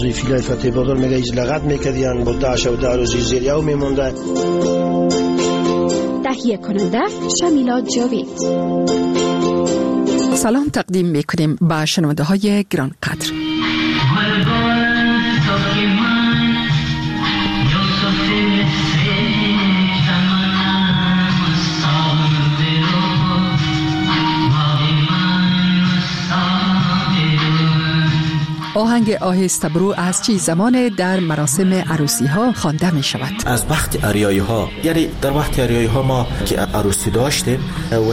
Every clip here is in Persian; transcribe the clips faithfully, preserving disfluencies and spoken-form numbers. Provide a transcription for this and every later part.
بازی فیلای فتح بادر میگه ایز لغت میکردیان با داعش و داروزی زیریاو میمونده. تهیه کننده شمیلا جاوید. سلام تقدیم میکنیم به شنونده های گران قدر. آهنگ آهسته برو از چی زمان در مراسم عروسی ها خوانده می شود؟ از وقت عریایی ها، یعنی در وقت عریایی ها ما که عروسی داشتیم. و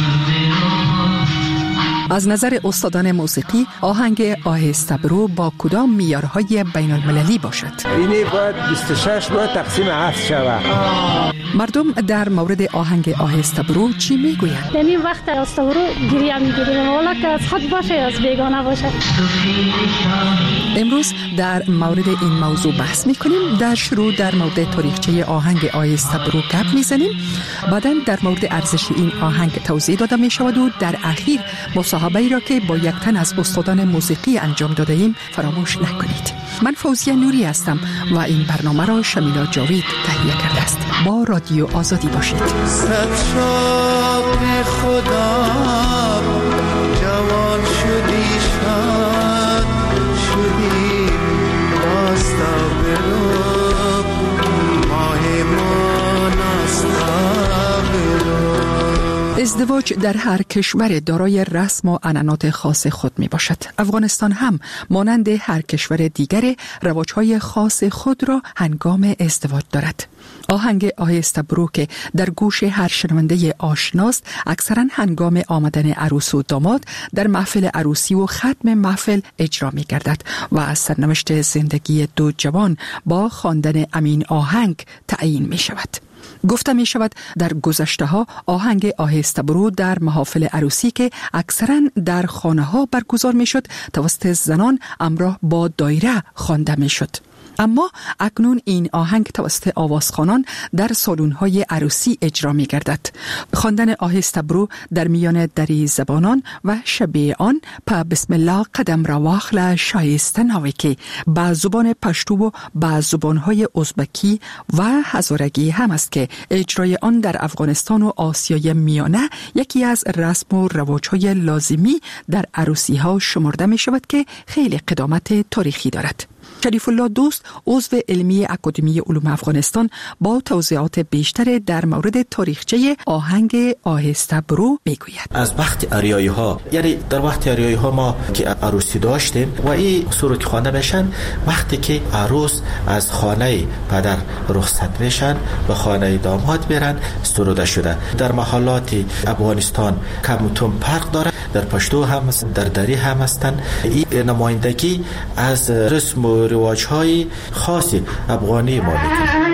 از نظر استادان موسیقی آهنگ آهسته برو با کدام معیارهای بین المللی باشد؟ اینی باید بیست و شش ماه تقسیم هفت شود. مردم در مورد آهنگ آهسته برو چی میگویند؟ یعنی وقت آهسته برو گریه میگیریم، والا که از خود باشه از بیگانه باشه. امروز در مورد این موضوع بحث میکنیم. در شروع در مورد تاریخچه آهنگ آهسته برو گپ میزنیم، بعداً در مورد ارزش این آهنگ توضیح داده میشود و در اخیر مصاحبه‌ای را که با یک تن از استادان موسیقی انجام داده ایم فراموش نکنید. من فوزیه نوری هستم و این برنامه را شمیلا جاوید تهیه کرده است. با رادیو آزادی باشید. صد شاق خدا جوان شدی شاد شدی واستا برو ماه ما ناستا برو. ازدواج در هر کشور دارای رسم و عنعنات خاص خود می باشد. افغانستان هم مانند هر کشور دیگر رواج‌های خاص خود را هنگام ازدواج دارد. آهنگ آهسته برو که در گوش هر شنونده آشناست اکثرا هنگام آمدن عروس و داماد در محفل عروسی و ختم محفل اجرا می گردد و از سرنوشت زندگی دو جوان با خواندن امین آهنگ تعیین می شود. گفته می شود در گذشته ها آهنگ آهسته برو در محافل عروسی که اکثرا در خانه ها برگزار می شد توسط زنان همراه با دایره خوانده می شد. اما اکنون این آهنگ توسط آوازخوانان در سالن‌های عروسی اجرا می‌گردد. خواندن آهسته برو در میان دری زبانان و شبیه آن په بسم الله قدم را واخله شایسته ناوی که با زبان پشتو و با زبان‌های ازبکی و هزارگی هم است که اجرای آن در افغانستان و آسیای میانه یکی از رسم و رواج‌های لازمی در عروسی‌ها شمرده می‌شود که خیلی قدامت تاریخی دارد. شریف الله دوست عضو علمی اکادمی علوم افغانستان با توضیحات بیشتر در مورد تاریخچه آهنگ آهسته برو میگوید. از وقت عریایی ها، یعنی در وقت عریایی ها ما که عروسی داشتیم و این سرود خوانده میشن وقتی که عروس از خانه پدر رخصت میشن و خانه داماد میرن سروده شده. در محلات افغانستان کم فرق داره، در پشتو هم در دری هم هستن. این نمایندگی از رسم و رواج‌های خاص افغانی ما میکنه.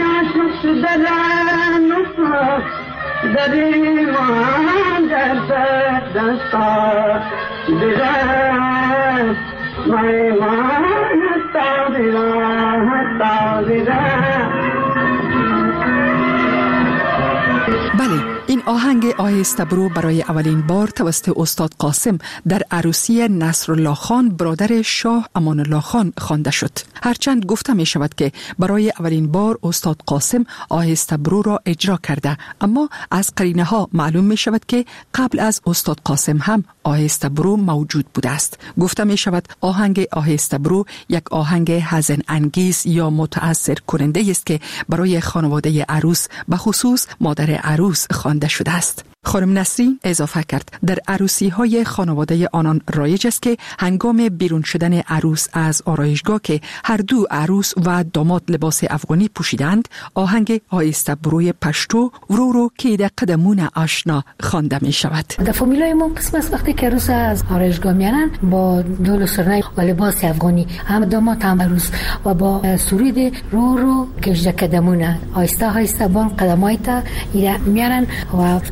بله، این آهنگ آهسته برو برای اولین بار توسط استاد قاسم در عروسی نصرالله خان برادر شاه امان الله خان خوانده شد. هرچند گفته می شود که برای اولین بار استاد قاسم آهسته برو را اجرا کرده، اما از قرینه ها معلوم می شود که قبل از استاد قاسم هم آهسته برو موجود بوده است. گفته می شود آهنگ آهسته برو یک آهنگ حزن انگیز یا متأثر کننده است که برای خانواده عروس به خصوص مادر عروس خوانده شده است. خانم نسرین اضافه کرد در عروسی های خانواده آنان رایج است که هنگام بیرون شدن عروس از آرایشگاه که هر دو عروس و داماد لباس افغانی پوشیدند آهنگ آهسته بروی پشتو ورو رو که در قدمون آشنا خوانده می شود. در فامیلای ما قسم است وقتی که عروس از آرایشگاه میارن با دول و سرنای و لباس افغانی هم داماد هم عروس و با سرود رو رو کشده قدمونه آهسته آهسته بان قدمای تا میارن و وقتی که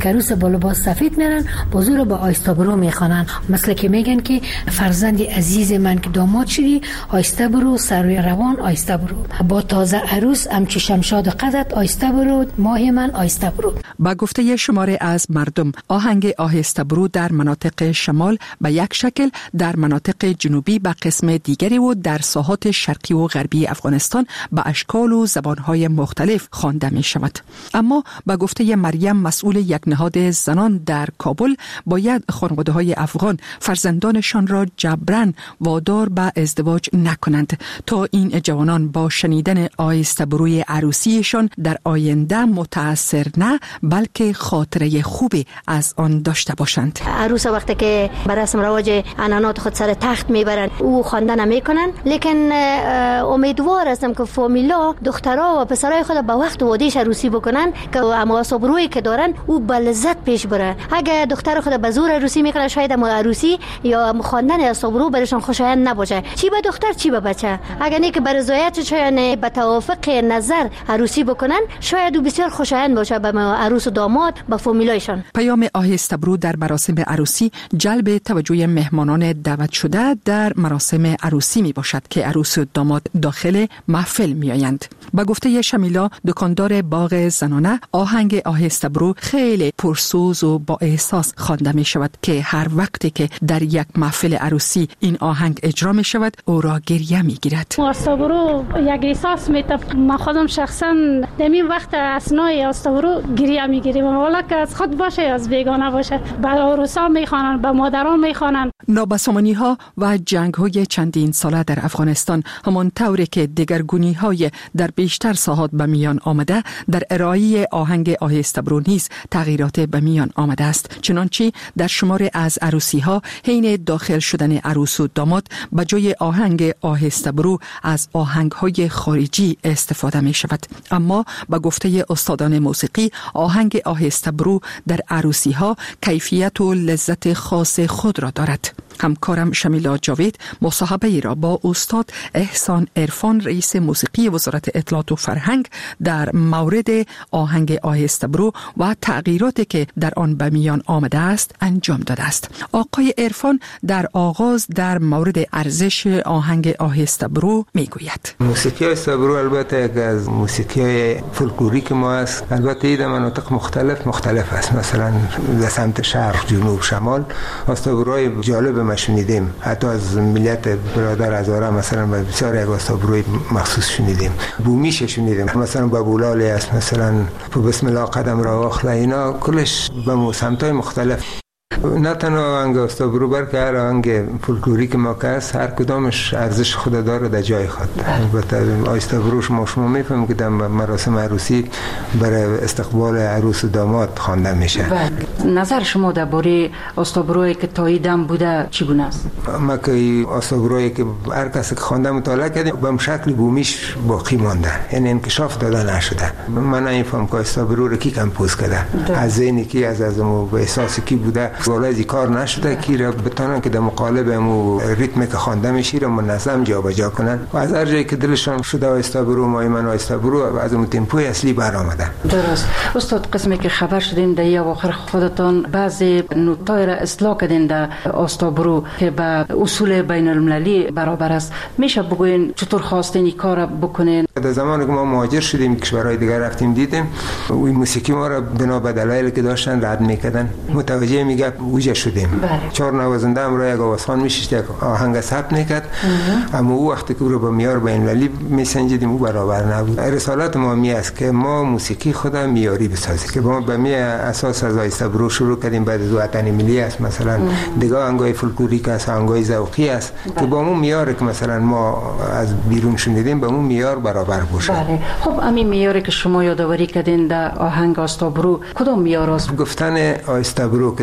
عروس با لباس سفید میرن، بازو رو با آیستا برو میخوانن، مثل که میگن که فرزند عزیز من که داماد شدی، آیستا برو سر روان، آیستا برو با تازه عروس امچی شمشاد قدت، آیستا برو ماه من، آیستا برو. با گفته شماره از مردم، آهنگ آهسته برو در مناطق شمال به یک شکل، در مناطق جنوبی به قسم دیگری و در ساحات شرقی و غربی افغانستان به اشکال و زبانهای مختلف خوانده می شود. اما با گفته مریم، مسئول یک نهاد زنان در کابل، باید خانواده‌های افغان فرزندانشان را جبران وادار به ازدواج نکنند تا این جوانان با شنیدن آهسته بروی عروسیشان در آینده متاثر نه بلکه خاطره خوبی از آن داشته باشند. عروس وقتی که بر رسم رواج عنعنات خود سر تخت میبرن او خواندن میکنن، لیکن امیدوار هستم که فامیلا دخترها و پسرای خود با وقت وادیش عروسی بکنن که اما صبروی که دارن او به لذت پیش بره. اگه دختر خود به زور عروسی میکنه، شاید اما عروسی یا خواندن صبرو برشان خوشایند نباشه، چی به دختر چی به بچه. اگه نه که بر رضایت چون به توافق نظر عروسی بکنن، شاید او بسیار خوشایند باشه به عروس و داماد به فامیلایشان. پیام آهسته برو در مراسم عروسی جلب توجه مهمانان دعوت شده در مراسم عروسی می باشد که عروس و داماد داخل محفل می آیند. با گفته شمیلا، دکاندار باغ زنانه، آهنگ آهسته برو خیلی پرسوز و با احساس خوانده می شود که هر وقتی که در یک محفل عروسی این آهنگ اجرا می شود او را گریه می گیرد. آهسته برو یک احساس می تف... من خودم شخصا دمین وقت اسنای آهسته برو گریه می گیریم، حالا که از خود باشه از بیگانه باشه. به عروسا می خوانن، به مادران می خوانن. نابسامانی ها و جنگ های چندین ساله در افغانستان همان طوری که دگرگونی های در بیشتر ساحات به میان آمده، در ارائه آهنگ آهسته برو نیز تغییرات به میان آمده است. چنانچه در شمار از عروسی ها حین داخل شدن عروس و داماد به جای آهنگ آهسته برو از آهنگ های خارجی استفاده می شود. اما با گفته استادان موسیقی، آهنگ آهسته برو در عروسی ها کیفیت و لذت خاص خود را دارد. همکارم شمیلا جاوید مصاحبه ای را با استاد احسان عرفان، رئیس موسیقی وزارت اطلاعات و فرهنگ، در مورد آهنگ آهسته برو و تغییراتی که در آن به میان آمده است انجام داده است. آقای عرفان در آغاز در مورد ارزش آهنگ آهسته برو میگوید. موسیقی آهسته برو البته یک از موسیقی فولکلوریک ما است. البته در مناطق مختلف مختلف است. مثلا در سمت شرق، جنوب، شمال آهسته بروهای جالب ما شنیدیم. حتی از ملیت برادر هزاره مثلا بسیار یک آهسته بروی مخصوص شنیدیم. بومیش شنیدیم، مثلا بابولالی است، مثلا بسم الله قدم را آخلا، اینا کلش به سمتای مختلف. نه تنها آهنگ آهسته برو بلکه هر آهنگ فولکلوریک ما که است هر کدامش ارزش خود داره در جای خود. البته آهسته بروش ما شما میفهمیم که در مراسم عروسی برای استقبال عروس و داماد خوانده میشه. نظر شما درباره آهسته برویی که تاییدم بوده چگونه است؟ ما که آهسته برویی که هر کسی که خوانده مطالعه کردیم به شکل بومیش باقی مانده، یعنی انکشاف داده نشده. من نمیفهم که آهسته برو رو کی کمپوز کرده، از ذهنی کی، از از احساسی کی بوده، ولی کار نشده که را بتونن که در مقالب همو ریتمی که خوانده میشه رو منظم جابجا کنن و از هر جایی که دلشان شده آهسته برو، ما ایمان آهسته برو از اون تمپوی اصلی برآمده. درست. استاد، قسمی که خبر شدین در یا آخر خودتان بعضی نوتای را اصلاح کردین در آهسته برو که به اصول بین المللی برابر است، میشه بگوین چطور خواستین این کار بکنین؟ در زمانی که ما مهاجر شدیم کشورهای دیگر رفتیم دیدیم این موسیقی ما را بنا به دلایلی که داشتن رد میکردن. متوجه میگه وجه شدیم. بله. چهار نوازنده هم را یک آوازخوان میشید یک آهنگ ثبت میکرد، اما او وقتی که رو به معیار بین المللی میسنجیدیم او برابر نبود. رسالت ما می است که ما موسیقی خود معیاری بسازیم که ما به می اساس از آهسته برو شروع کردیم، بعد از وطن ملی است، مثلا دیگه آهنگای فولکلوریک است، آهنگای ذوقی است که با اون معیار که مثلا ما از بیرون شنیدیم به اون معیار برابر باشه. بله. خب همین معیاری که شما یادآوری کردین در آهنگ آهسته برو کدام معیار است؟ گفتن آهسته برو که در کجا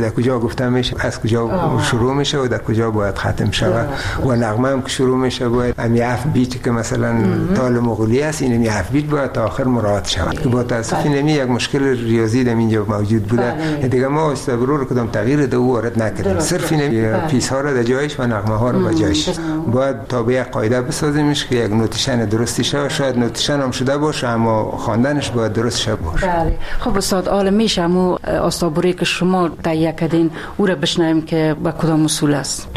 گفتم میشه از کجا شروع میشه و در کجا باید ختم شود و نغمه هم که شروع میشه باید امی هفت بیت که مثلا تال مغولی است این امی هفت بیت باید تا آخر مراعات شود که با تاسف نمی یک مشکل ریاضی در اینجا موجود بوده دیگه ما آستابرو رو کدام تغییر دو وارد نکردیم صرف این پیس ها رو در جایش و نغمه ها رو به جایش باید تابع قاعده بسازیمش که یک نوتیشن درستی شه شاید نوتیشن هم شده باشه اما خواندنش باید درست شه باشه. بله خب استاد عالم میشه مو آستابرویی که شما تهیه کردین او را بشنویم که با کدام اصول است.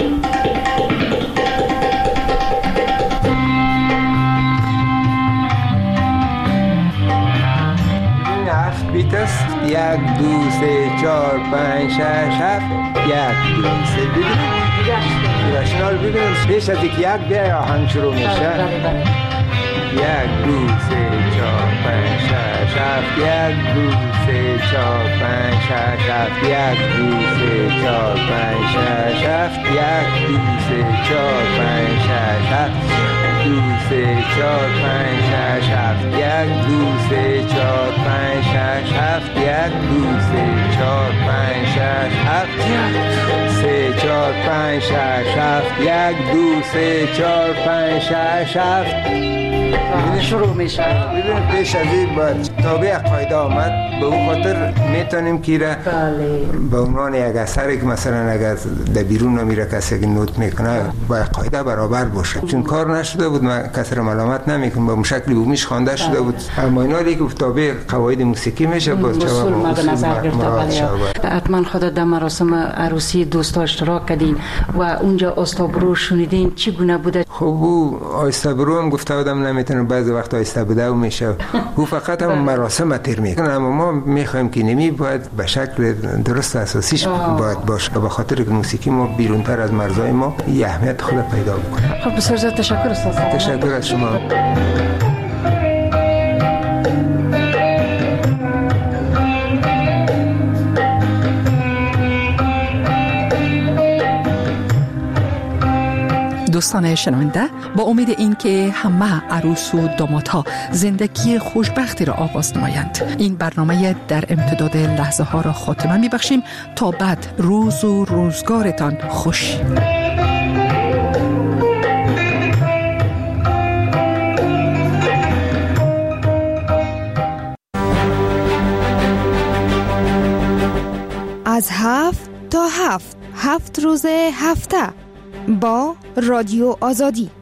هفت بیت است یک دو سه چهار پنج شش هفت یک دو سه ببینید رشنال ببینید پیش از یک یک بیا آهنگ شروع میشه یک دو سه چهار پنج شش هفت یک دو سه چهار پنج شش هفت یک دو سه چهار پنج شش هفت یک دو سه چهار پنج شش هفت دو سه چهار پنج شش هفت یک دو سه چهار پنج شش هفت یک دو سه چهار پنج شش هفت سه چهار پنج شش هفت یک دو سه چهار پنج شش هفت شروع میشه. ببین پیش از این باید تابع قاعده آمد به اون خاطر میتونیم که را به عنوان یک اثر که مثلا اگر در بیرون نمیره کسی که نوت میکنه باید قاعده برابر باشه چون کار نشده بود من کسی را ملامت نمیکنم به شکلی بومیش خوانده شده بود اما اینا دیگه تابع قواعد موسیقی میشه باز اصول مد نظر گرفته. حتما خودت در مراسم عروسی دوستا اشتراک کردین و اونجا آستابرو شنیدین چگونه بوده؟ خب او آستابرو هم گفته بودم نمیتونه بعضی وقت آیسته بوده و میشه او فقط هم مراسم تیر میکنه اما ما میخوایم که نمی باید به شکل درست اساسیش باید باشه به خاطر که موسیقی ما بیرونتر از مرزهای ما یه اهمیت خود پیدا بکنه. خب بسیار زیاد تشکر استاد. تشکر از شما. دوستان شنونده با امید اینکه همه عروس و دامادها زندگی خوشبختی را آغاز نمایند این برنامه در امتداد لحظه ها را خاتمه می بخشیم تا بعد روز و روزگارتان خوش. از هفت تا هفت هفت روز هفته با رادیو آزادی